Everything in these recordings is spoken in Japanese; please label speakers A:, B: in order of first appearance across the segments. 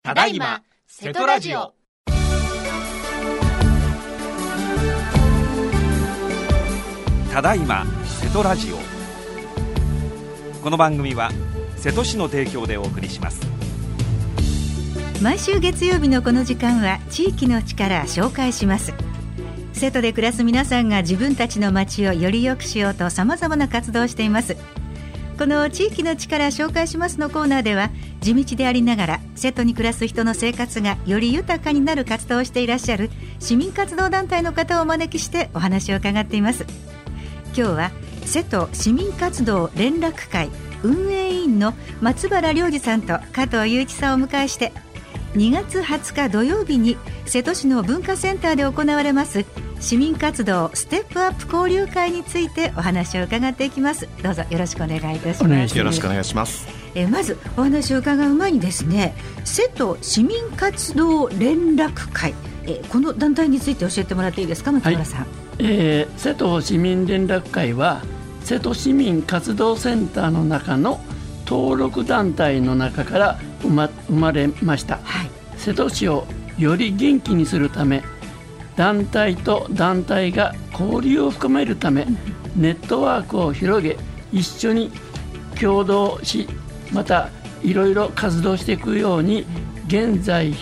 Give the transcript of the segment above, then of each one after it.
A: ただいま瀬戸ラジオ。
B: ただいま瀬戸ラジオ。この番組は瀬戸市の提供でお送りします。
C: 毎週月曜日のこの時間は地域の力紹介します。瀬戸で暮らす皆さんが自分たちの街をより良くしようと様々な活動をしています。この地域の力紹介しますのコーナーでは、地道でありながら瀬戸に暮らす人の生活がより豊かになる活動をしていらっしゃる市民活動団体の方をお招きしてお話を伺っています。今日は瀬戸市民活動連絡会運営委員の松原良二さんと加藤雄一さんをお迎えして、2月20日土曜日に瀬戸市の文化センターで行われます市民活動ステップアップ交流会についてお話を伺っていきます。どうぞよろしくお願いいたします。
D: よろしくお願いします。
C: まずお話を伺う前にですね、瀬戸市民活動連絡会、この団体について教えてもらっていいですか、松原さん。
D: 瀬戸市民連絡会は瀬戸市民活動センターの中の登録団体の中から生まれました、瀬戸市をより元気にするため、団体と団体が交流を深めるため、ネットワークを広げ一緒に共同し、またいろいろ活動していくように現在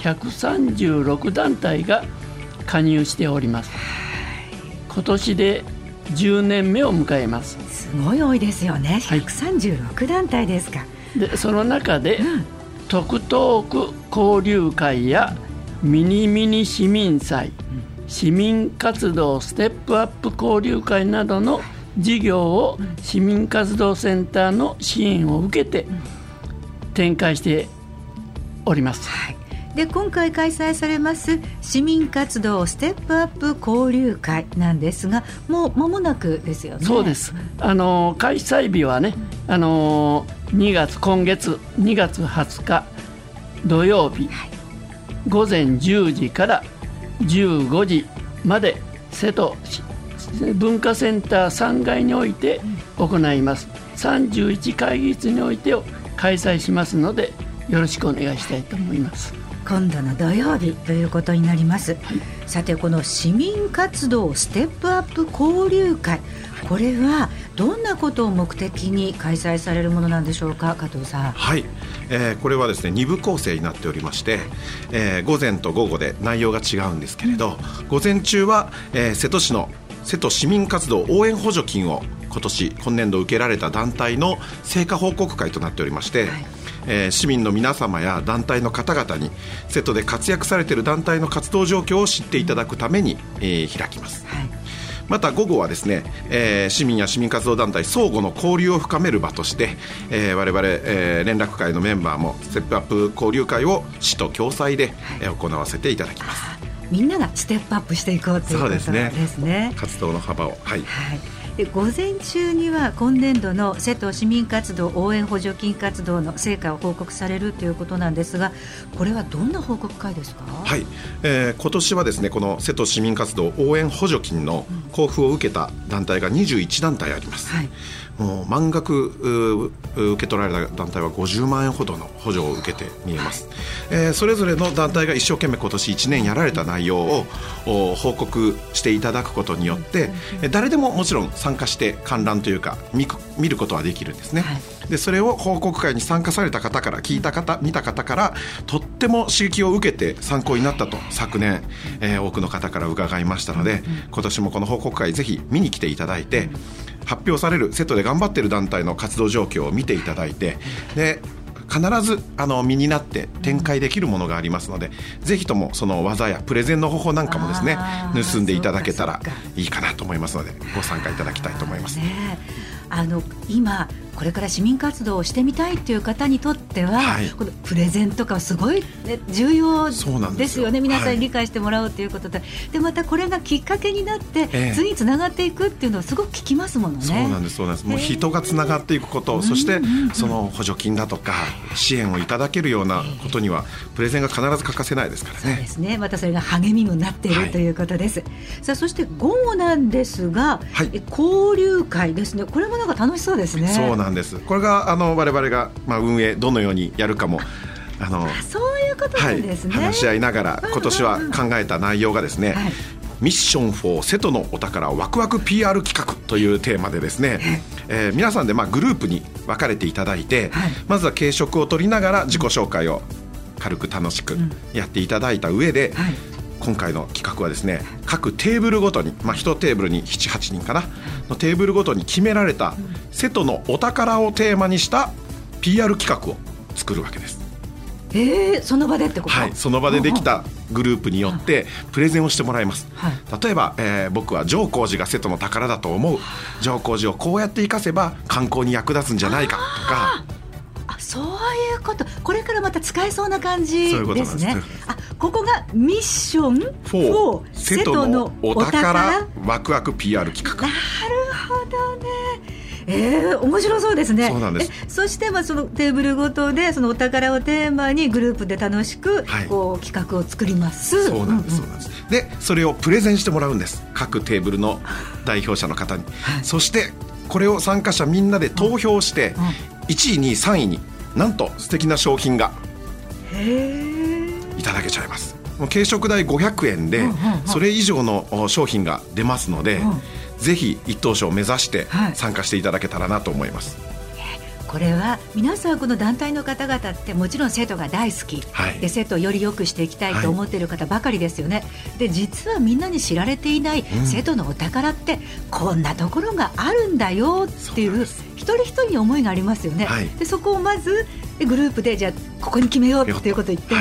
D: 136団体が加入しております。今年で10年目を迎えます。
C: すごい多いですよね。136団体ですか。
D: でその中で、特トーク交流会やミニミニ市民祭、市民活動ステップアップ交流会などの事業を市民活動センターの支援を受けて展開しております。
C: で今回開催されます市民活動ステップアップ交流会なんですが、もう間もなくですよね。
D: そうです。開催日はね、今月2月20日土曜日、午前10時から15時まで瀬戸文化センター3階において行います。31会議室において開催しますので、よろしくお願いしたいと思います。
C: 今度の土曜日ということになります、さてこの市民活動ステップアップ交流会、これはどんなことを目的に開催されるものなんでしょうか、加藤さん。
E: これはですね2部構成になっておりまして、午前と午後で内容が違うんですけれど、午前中は、瀬戸市の瀬戸市民活動応援補助金を今年度受けられた団体の成果報告会となっておりまして、市民の皆様や団体の方々に瀬戸で活躍されている団体の活動状況を知っていただくために、開きます。また午後はですね、市民や市民活動団体相互の交流を深める場として、我々、連絡会のメンバーもステップアップ交流会を市と共催で、行わせていただきます。
C: みんながステップアップしていこうということですね。
E: そうですね。活動の幅を、
C: で午前中には今年度の瀬戸市民活動応援補助金活動の成果を報告されるということなんですが、これはどんな報告会ですか。
E: 今年はですね、この瀬戸市民活動応援補助金の交付を受けた団体が21団体あります。もう満額受け取られた団体は50万円ほどの補助を受けて見えます。それぞれの団体が一生懸命今年1年やられた内容を報告していただくことによって、誰でももちろん参加して観覧というか 見ることはできるんですね。でそれを報告会に参加された方から聞いた方見た方からとっても刺激を受けて参考になったと昨年、多くの方から伺いましたので、今年もこの報告会ぜひ見に来ていただいて、発表される瀬戸で頑張っている団体の活動状況を見ていただいて、で必ず身になって展開できるものがありますので、ぜひともその技やプレゼンの方法なんかもですね盗んでいただけたらいいかなと思いますので、ご参加いただきたいと思います。
C: 今これから市民活動をしてみたいという方にとっては、このプレゼンとかすごい、重要ですよね。皆さんに理解してもらうということで、でまたこれがきっかけになって、次につながっていくっていうのはすごく聞きますものね。
E: そうなんですもう人がつながっていくこと、そしてその補助金だとか支援をいただけるようなことにはプレゼンが必ず欠かせないですからね。
C: そうですね。またそれが励みにもなっているということです。さあそして午後なんですが、交流会ですね。これもなんか楽しそうですね。
E: そうなんです。これが我々が、運営どのようにやるかも
C: そういうことなんですね。
E: 話し合いながら今年は考えた内容がですね、ミッション4瀬戸のお宝ワクワク PR 企画というテーマでですね、皆さんでグループに分かれていただいて、まずは軽食を取りながら自己紹介を軽く楽しくやっていただいた上で、今回の企画はですね、各テーブルごとに、1テーブルに 7,8 人かなのテーブルごとに決められた瀬戸のお宝をテーマにした PR 企画を作るわけです。
C: その場でってこと？
E: はい、その場でできたグループによってプレゼンをしてもらいます。例えば、僕は浄光寺が瀬戸の宝だと思う、浄光寺をこうやって生かせば観光に役立つんじゃないかとか。
C: そういうこと。これからまた使えそうな感じですね。ここがミッション4瀬戸のお宝
E: ワクワク PR 企画。
C: なるほどね。面白そうですね。
E: そうなんです。
C: そしてそのテーブルごとでそのお宝をテーマにグループで楽しくこう企画を作ります。
E: そうなんです、そうなんです。でそれをプレゼンしてもらうんです、各テーブルの代表者の方に。そしてこれを参加者みんなで投票して、1位2位3位になんと素敵な商品がいただけちゃいます。軽食代500円でそれ以上の商品が出ますので、ぜひ一等賞を目指して参加していただけたらなと思います。
C: これは皆さんこの団体の方々ってもちろん瀬戸が大好き、で瀬戸をより良くしていきたいと思っている方ばかりですよね。で実はみんなに知られていない瀬戸のお宝ってこんなところがあるんだよっていう一人一人に思いがありますよね。でそこをまずグループでじゃあここに決めようっていうことを言って、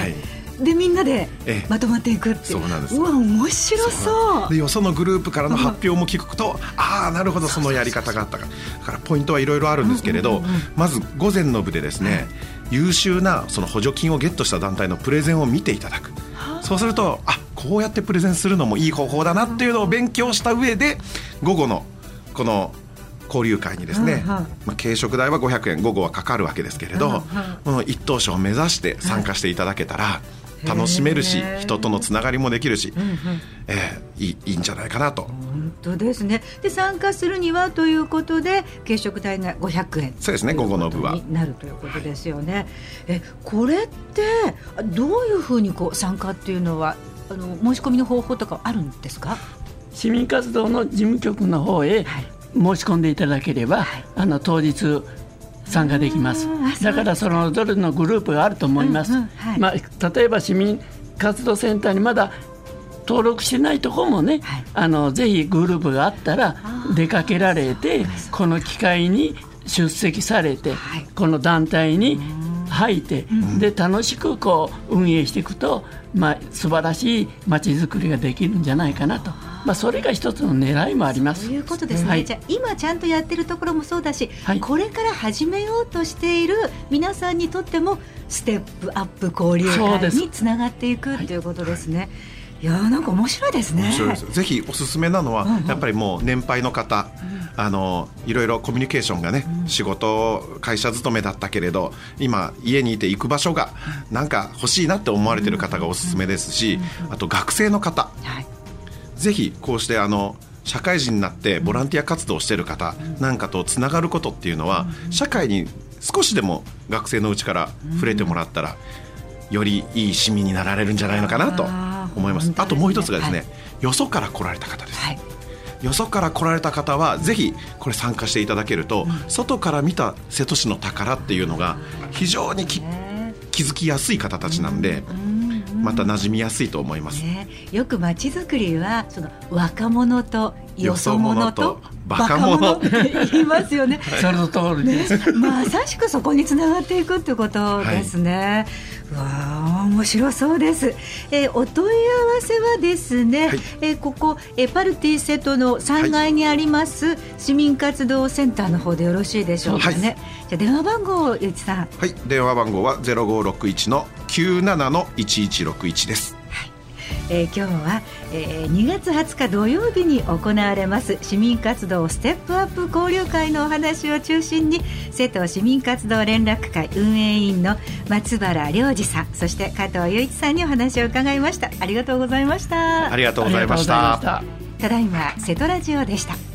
C: でみんなでまとまっていくっていう。
E: そうなんです。
C: うわ面白そうで、
E: よそのグループからの発表も聞くと、なるほどそのやり方があったか。だからポイントはいろいろあるんですけれど、まず午前の部でですね、優秀なその補助金をゲットした団体のプレゼンを見ていただく。そうするとこうやってプレゼンするのもいい方法だなっていうのを勉強した上で、午後のこの交流会にですね、軽食代は500円午後はかかるわけですけれど、一等賞を目指して参加していただけたら楽しめるし、人とのつながりもできるし、いいんじゃないかなと。
C: 本当ですね。で参加するにはということで軽食代が500円。
E: そうですね、午後の部は
C: になるということですよね。これってどういうふうに参加っていうのは申し込みの方法とかあるんですか？
D: 市民活動の事務局の方へ申し込んでいただければ、当日参加できます。だからそのどれのグループがあると思います。例えば市民活動センターにまだ登録してないところもね、ぜひグループがあったら出かけられて、この機会に出席されて、この団体に入って、で楽しく運営していくと、素晴らしい街づくりができるんじゃないかなと。それが一つの狙いもあります。
C: そういうことですね。じゃあ今ちゃんとやってるところもそうだし、これから始めようとしている皆さんにとってもステップアップ交流会につながっていくということですね。いやなんか面白いですね。
E: 面白いです。ぜひおすすめなのは、やっぱりもう年配の方、いろいろコミュニケーションがね、仕事会社勤めだったけれど今家にいて行く場所がなんか欲しいなって思われている方がおすすめですし、あと学生の方、ぜひこうして社会人になってボランティア活動をしている方なんかとつながることっていうのは、社会に少しでも学生のうちから触れてもらったら、よりいい市民になられるんじゃないのかなと思います。あともう一つがですね、よそから来られた方です。よそから来られた方はぜひこれ参加していただけると、外から見た瀬戸市の宝っていうのが非常に気づきやすい方たちなんで、また馴染みやすいと思います。
C: よく街づくりはその若者とよそ者とバカ者って言いますよね。
D: その通りです。
C: まさしくそこにつながっていくってことですね。わあ面白そうです。お問い合わせはですね、ここパルティ瀬戸の3階にあります、市民活動センターの方でよろしいでしょうかね。じゃあ電話番号をゆうちさん。
E: 電話番号は 0561-97-1161 です。
C: 今日は、2月20日土曜日に行われます市民活動ステップアップ交流会のお話を中心に、瀬戸市民活動連絡会運営委員の松原良二さん、そして加藤雄一さんにお話を伺いました。ありがとうございました。
E: ありがとうございました。
C: ただいま瀬戸ラジオでした。